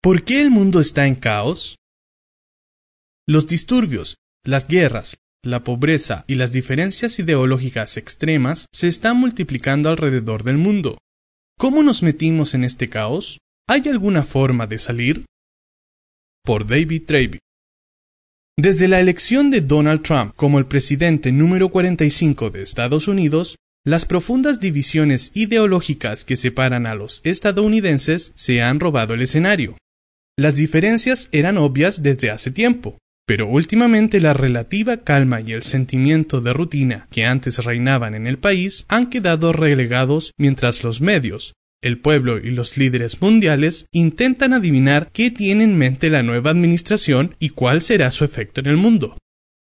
¿Por qué el mundo está en caos? Los disturbios, las guerras, la pobreza y las diferencias ideológicas extremas se están multiplicando alrededor del mundo. ¿Cómo nos metimos en este caos? ¿Hay alguna forma de salir? Por David Travey. Desde la elección de Donald Trump como el presidente número 45 de Estados Unidos, las profundas divisiones ideológicas que separan a los estadounidenses se han robado el escenario. Las diferencias eran obvias desde hace tiempo, pero últimamente la relativa calma y el sentimiento de rutina que antes reinaban en el país han quedado relegados mientras los medios, el pueblo y los líderes mundiales intentan adivinar qué tiene en mente la nueva administración y cuál será su efecto en el mundo.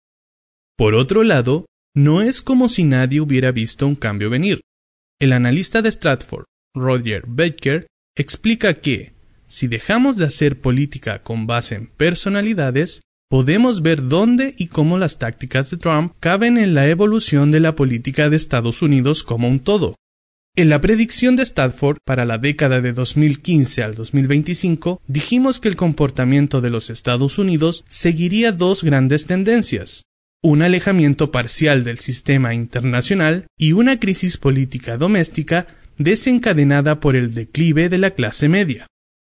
Por otro lado, no es como si nadie hubiera visto un cambio venir. El analista de Stratford, Roger Baker, explica que, si dejamos de hacer política con base en personalidades, podemos ver dónde y cómo las tácticas de Trump caben en la evolución de la política de Estados Unidos como un todo. En la predicción de Stratford para la década de 2015 al 2025, dijimos que el comportamiento de los Estados Unidos seguiría dos grandes tendencias: un alejamiento parcial del sistema internacional y una crisis política doméstica desencadenada por el declive de la clase media.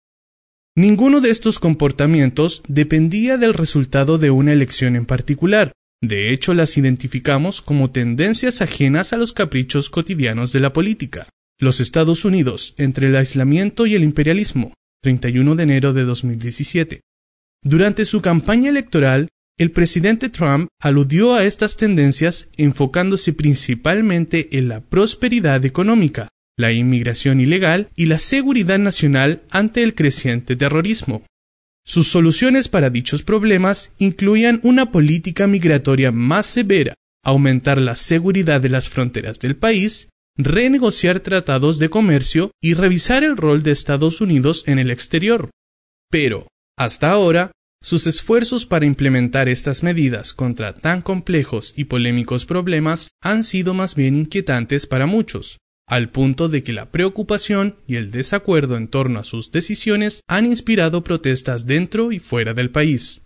Ninguno de estos comportamientos dependía del resultado de una elección en particular. De hecho, las identificamos como tendencias ajenas a los caprichos cotidianos de la política. Los Estados Unidos, entre el aislamiento y el imperialismo, 31 de enero de 2017. Durante su campaña electoral, el presidente Trump aludió a estas tendencias enfocándose principalmente en la prosperidad económica, la inmigración ilegal y la seguridad nacional ante el creciente terrorismo. Sus soluciones para dichos problemas incluían una política migratoria más severa, aumentar la seguridad de las fronteras del país, renegociar tratados de comercio y revisar el rol de Estados Unidos en el exterior. Pero, hasta ahora, sus esfuerzos para implementar estas medidas contra tan complejos y polémicos problemas han sido más bien inquietantes para muchos, al punto de que la preocupación y el desacuerdo en torno a sus decisiones han inspirado protestas dentro y fuera del país.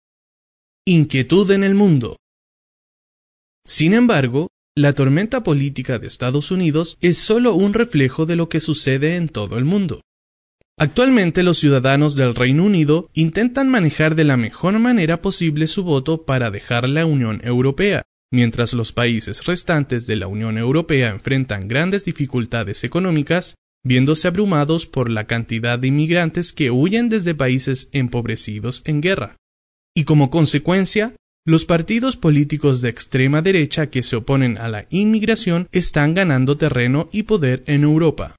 Inquietud en el mundo. Sin embargo, la tormenta política de Estados Unidos es solo un reflejo de lo que sucede en todo el mundo. Actualmente los ciudadanos del Reino Unido intentan manejar de la mejor manera posible su voto para dejar la Unión Europea, mientras los países restantes de la Unión Europea enfrentan grandes dificultades económicas, viéndose abrumados por la cantidad de inmigrantes que huyen desde países empobrecidos en guerra. Y como consecuencia, los partidos políticos de extrema derecha que se oponen a la inmigración están ganando terreno y poder en Europa.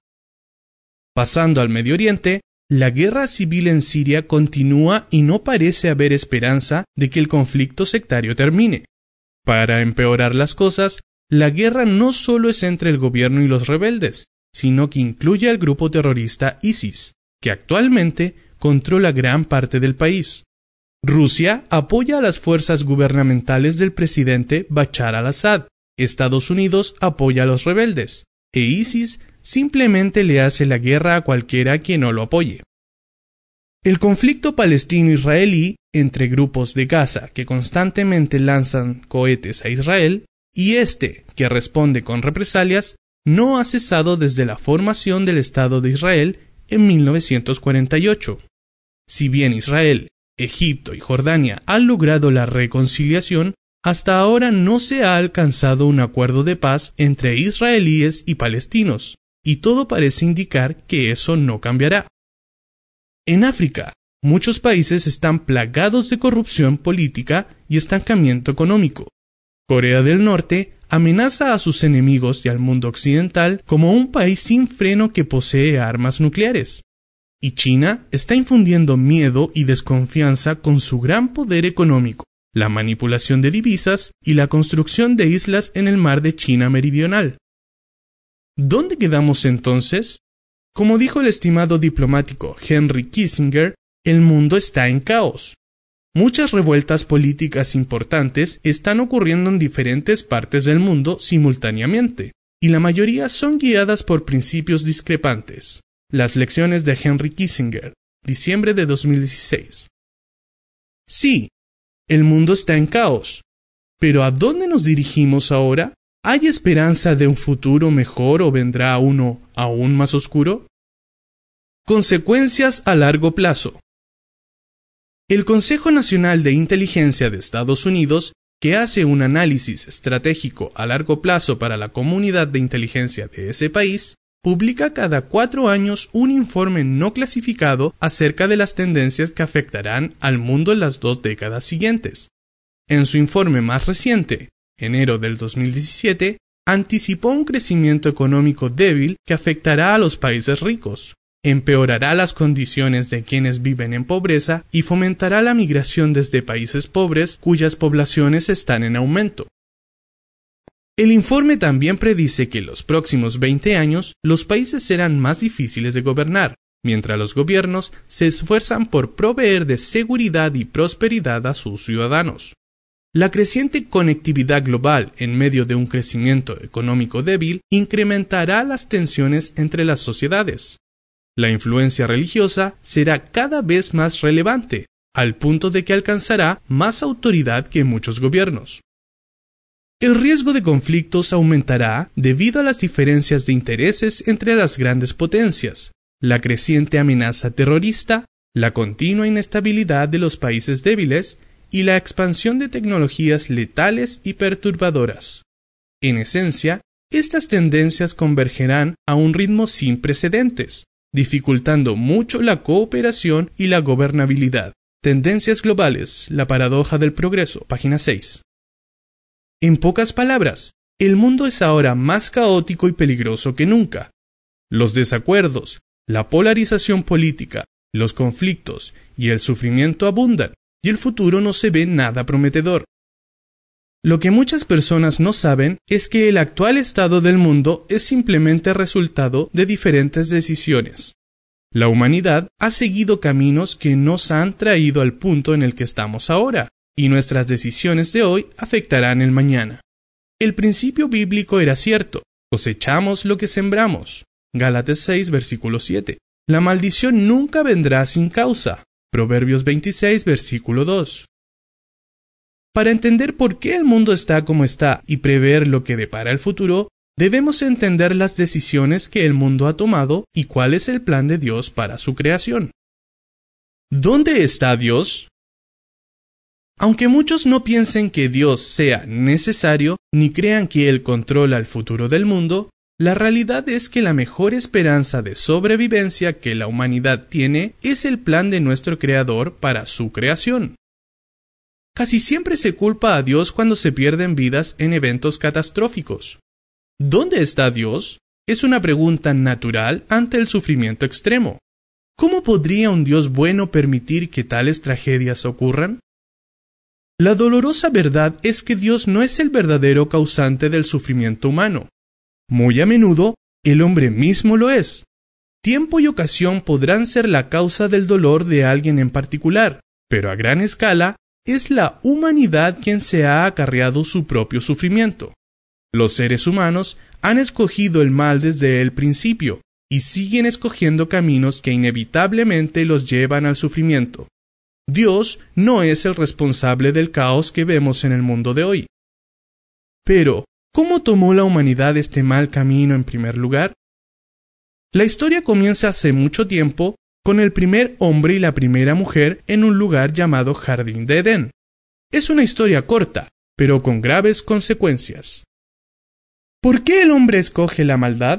Pasando al Medio Oriente, la guerra civil en Siria continúa y no parece haber esperanza de que el conflicto sectario termine. Para empeorar las cosas, la guerra no solo es entre el gobierno y los rebeldes, sino que incluye al grupo terrorista ISIS, que actualmente controla gran parte del país. Rusia apoya a las fuerzas gubernamentales del presidente Bashar al-Assad, Estados Unidos apoya a los rebeldes, e ISIS simplemente le hace la guerra a cualquiera que no lo apoye. El conflicto palestino-israelí entre grupos de Gaza que constantemente lanzan cohetes a Israel y que responde con represalias, no ha cesado desde la formación del Estado de Israel en 1948. Si bien Israel, Egipto y Jordania han logrado la reconciliación, hasta ahora no se ha alcanzado un acuerdo de paz entre israelíes y palestinos, y todo parece indicar que eso no cambiará. En África, muchos países están plagados de corrupción política y estancamiento económico. Corea del Norte amenaza a sus enemigos y al mundo occidental como un país sin freno que posee armas nucleares. Y China está infundiendo miedo y desconfianza con su gran poder económico, la manipulación de divisas y la construcción de islas en el mar de China Meridional. ¿Dónde quedamos entonces? Como dijo el estimado diplomático Henry Kissinger, el mundo está en caos. Muchas revueltas políticas importantes están ocurriendo en diferentes partes del mundo simultáneamente, y la mayoría son guiadas por principios discrepantes. Las lecciones de Henry Kissinger, diciembre de 2016. Sí, el mundo está en caos. Pero ¿a dónde nos dirigimos ahora? ¿Hay esperanza de un futuro mejor o vendrá uno aún más oscuro? Consecuencias a largo plazo. El Consejo Nacional de Inteligencia de Estados Unidos, que hace un análisis estratégico a largo plazo para la comunidad de inteligencia de ese país, publica cada 4 años un informe no clasificado acerca de las tendencias que afectarán al mundo en las 2 décadas siguientes. En su informe más reciente, enero del 2017, anticipó un crecimiento económico débil que afectará a los países ricos, empeorará las condiciones de quienes viven en pobreza y fomentará la migración desde países pobres cuyas poblaciones están en aumento. El informe también predice que en los próximos 20 años los países serán más difíciles de gobernar, mientras los gobiernos se esfuerzan por proveer de seguridad y prosperidad a sus ciudadanos. La creciente conectividad global en medio de un crecimiento económico débil incrementará las tensiones entre las sociedades. La influencia religiosa será cada vez más relevante, al punto de que alcanzará más autoridad que muchos gobiernos. El riesgo de conflictos aumentará debido a las diferencias de intereses entre las grandes potencias, la creciente amenaza terrorista, la continua inestabilidad de los países débiles y la expansión de tecnologías letales y perturbadoras. En esencia, estas tendencias convergerán a un ritmo sin precedentes, dificultando mucho la cooperación y la gobernabilidad. Tendencias globales, la paradoja del progreso, página 6. En pocas palabras, el mundo es ahora más caótico y peligroso que nunca. Los desacuerdos, la polarización política, los conflictos y el sufrimiento abundan, y el futuro no se ve nada prometedor. Lo que muchas personas no saben es que el actual estado del mundo es simplemente resultado de diferentes decisiones. La humanidad ha seguido caminos que nos han traído al punto en el que estamos ahora, y nuestras decisiones de hoy afectarán el mañana. El principio bíblico era cierto: cosechamos lo que sembramos. Gálatas 6, versículo 7. La maldición nunca vendrá sin causa. Proverbios 26, versículo 2. Para entender por qué el mundo está como está y prever lo que depara el futuro, debemos entender las decisiones que el mundo ha tomado y cuál es el plan de Dios para su creación. ¿Dónde está Dios? Aunque muchos no piensen que Dios sea necesario, ni crean que Él controla el futuro del mundo, la realidad es que la mejor esperanza de sobrevivencia que la humanidad tiene es el plan de nuestro Creador para su creación. Casi siempre se culpa a Dios cuando se pierden vidas en eventos catastróficos. ¿Dónde está Dios? Es una pregunta natural ante el sufrimiento extremo. ¿Cómo podría un Dios bueno permitir que tales tragedias ocurran? La dolorosa verdad es que Dios no es el verdadero causante del sufrimiento humano. Muy a menudo, el hombre mismo lo es. Tiempo y ocasión podrán ser la causa del dolor de alguien en particular, pero a gran escala, es la humanidad quien se ha acarreado su propio sufrimiento. Los seres humanos han escogido el mal desde el principio y siguen escogiendo caminos que inevitablemente los llevan al sufrimiento. Dios no es el responsable del caos que vemos en el mundo de hoy. Pero, ¿cómo tomó la humanidad este mal camino en primer lugar? La historia comienza hace mucho tiempo con el primer hombre y la primera mujer en un lugar llamado Jardín de Edén. Es una historia corta, pero con graves consecuencias. ¿Por qué el hombre escoge la maldad?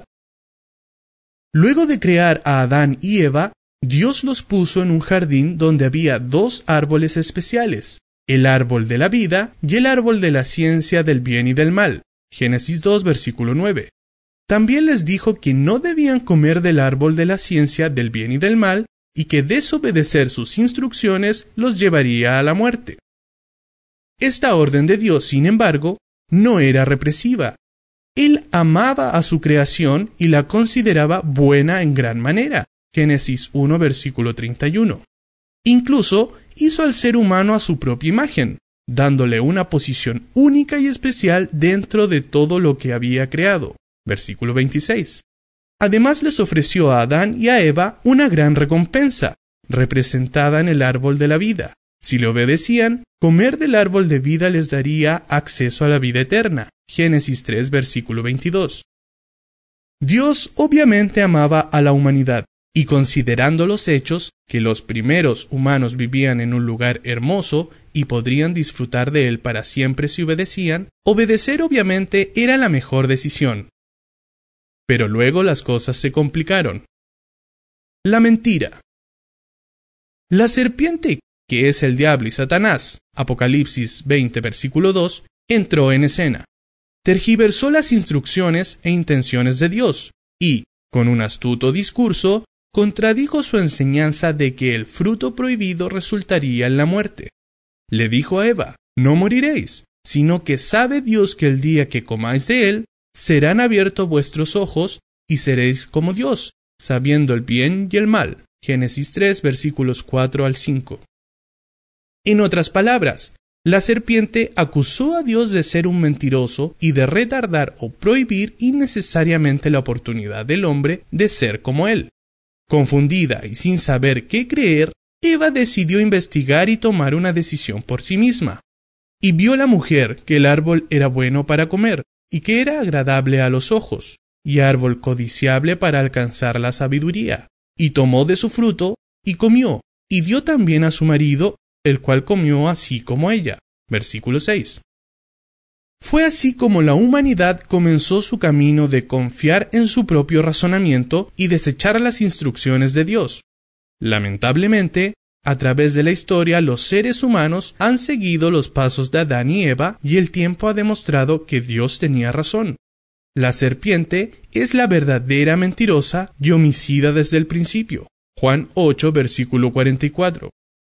Luego de crear a Adán y Eva, Dios los puso en un jardín donde había 2 árboles especiales, el árbol de la vida y el árbol de la ciencia del bien y del mal. Génesis 2, versículo 9. También les dijo que no debían comer del árbol de la ciencia del bien y del mal, y que desobedecer sus instrucciones los llevaría a la muerte. Esta orden de Dios, sin embargo, no era represiva. Él amaba a su creación y la consideraba buena en gran manera. Génesis 1, versículo 31. Incluso hizo al ser humano a su propia imagen, dándole una posición única y especial dentro de todo lo que había creado. Versículo 26. Además les ofreció a Adán y a Eva una gran recompensa. representada en el árbol de la vida. Si le obedecían, comer del árbol de vida les daría acceso a la vida eterna. Génesis 3, versículo 22. Dios obviamente amaba a la humanidad, y considerando los hechos, que los primeros humanos vivían en un lugar hermoso y podrían disfrutar de él para siempre si obedecían, obedecer obviamente era la mejor decisión. Pero luego las cosas se complicaron. La mentira. La serpiente, que es el diablo y Satanás, Apocalipsis 20, versículo 2, entró en escena. Tergiversó las instrucciones e intenciones de Dios y, con un astuto discurso, contradijo su enseñanza de que el fruto prohibido resultaría en la muerte. Le dijo a Eva, no moriréis, sino que sabe Dios que el día que comáis de él, serán abiertos vuestros ojos y seréis como Dios, sabiendo el bien y el mal. Génesis 3, versículos 4 al 5. En otras palabras, la serpiente acusó a Dios de ser un mentiroso y de retardar o prohibir innecesariamente la oportunidad del hombre de ser como él. Confundida y sin saber qué creer, Eva decidió investigar y tomar una decisión por sí misma. Y vio la mujer que el árbol era bueno para comer, y que era agradable a los ojos, y árbol codiciable para alcanzar la sabiduría. Y tomó de su fruto, y comió, y dio también a su marido, el cual comió así como ella. Versículo 6. Fue así como la humanidad comenzó su camino de confiar en su propio razonamiento y desechar las instrucciones de Dios. Lamentablemente, a través de la historia los seres humanos han seguido los pasos de Adán y Eva y el tiempo ha demostrado que Dios tenía razón. La serpiente es la verdadera mentirosa y homicida desde el principio. Juan 8, versículo 44.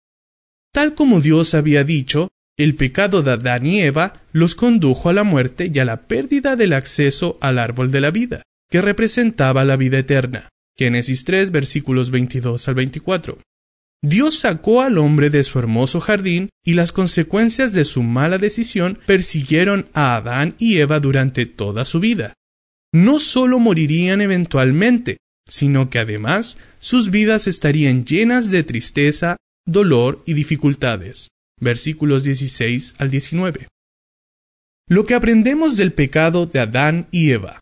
Tal como Dios había dicho, el pecado de Adán y Eva los condujo a la muerte y a la pérdida del acceso al árbol de la vida, que representaba la vida eterna. Génesis 3, versículos 22 al 24. Dios sacó al hombre de su hermoso jardín y las consecuencias de su mala decisión persiguieron a Adán y Eva durante toda su vida. No solo morirían eventualmente, sino que además sus vidas estarían llenas de tristeza, dolor y dificultades. Versículos 16 al 19. Lo que aprendemos del pecado de Adán y Eva.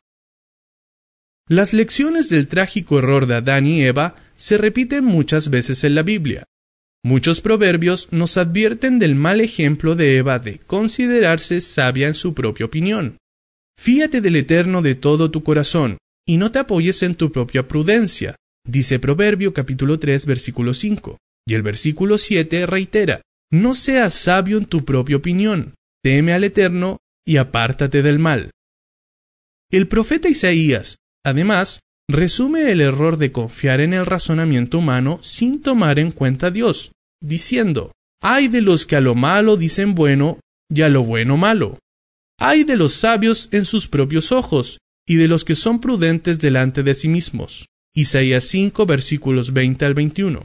Las lecciones del trágico error de Adán y Eva se repiten muchas veces en la Biblia. Muchos proverbios nos advierten del mal ejemplo de Eva de considerarse sabia en su propia opinión. Fíate del Eterno de todo tu corazón, y no te apoyes en tu propia prudencia, dice Proverbio capítulo 3, versículo 5. Y el versículo 7 reitera, no seas sabio en tu propia opinión, teme al Eterno y apártate del mal. El profeta Isaías, además, resume el error de confiar en el razonamiento humano sin tomar en cuenta a Dios, diciendo, ay de los que a lo malo dicen bueno y a lo bueno malo. Ay de los sabios en sus propios ojos y de los que son prudentes delante de sí mismos. Isaías 5, versículos 20 al 21.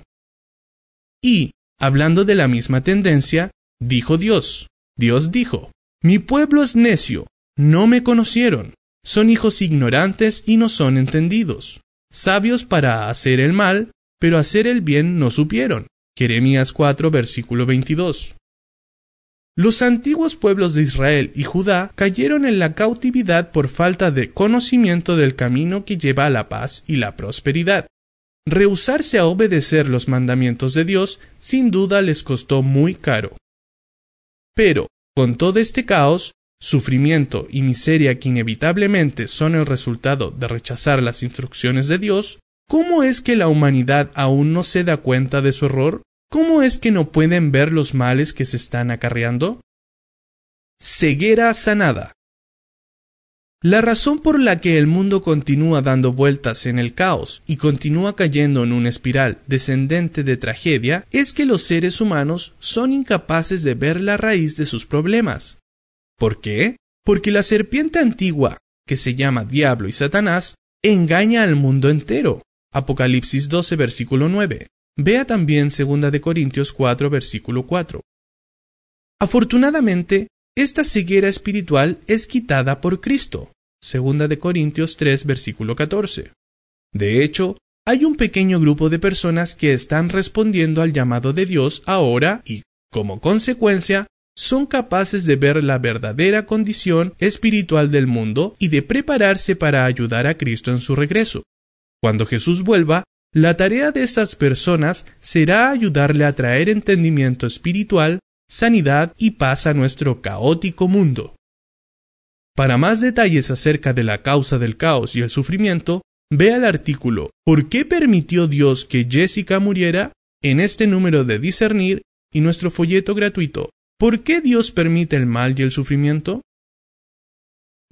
Y, hablando de la misma tendencia, dijo Dios. Dios dijo, mi pueblo es necio, no me conocieron. Son hijos ignorantes y no son entendidos. Sabios para hacer el mal, pero hacer el bien no supieron. Jeremías 4, versículo 22. Los antiguos pueblos de Israel y Judá cayeron en la cautividad por falta de conocimiento del camino que lleva a la paz y la prosperidad. Rehusarse a obedecer los mandamientos de Dios sin duda les costó muy caro. Pero, con todo este caos, sufrimiento y miseria que inevitablemente son el resultado de rechazar las instrucciones de Dios, ¿cómo es que la humanidad aún no se da cuenta de su error? ¿Cómo es que no pueden ver los males que se están acarreando? Ceguera sanada. La razón por la que el mundo continúa dando vueltas en el caos y continúa cayendo en una espiral descendente de tragedia es que los seres humanos son incapaces de ver la raíz de sus problemas. ¿Por qué? Porque la serpiente antigua, que se llama Diablo y Satanás, engaña al mundo entero. Apocalipsis 12, versículo 9. Vea también 2 de Corintios 4, versículo 4. Afortunadamente, esta ceguera espiritual es quitada por Cristo. 2 de Corintios 3, versículo 14. De hecho, Hay un pequeño grupo de personas que están respondiendo al llamado de Dios ahora y, como consecuencia, son capaces de ver la verdadera condición espiritual del mundo y de prepararse para ayudar a Cristo en su regreso. Cuando Jesús vuelva, la tarea de esas personas será ayudarle a traer entendimiento espiritual, sanidad y paz a nuestro caótico mundo. Para más detalles acerca de la causa del caos y el sufrimiento, vea el artículo ¿Por qué permitió Dios que Jessica muriera? En este número de Discernir y nuestro folleto gratuito ¿Por qué Dios permite el mal y el sufrimiento?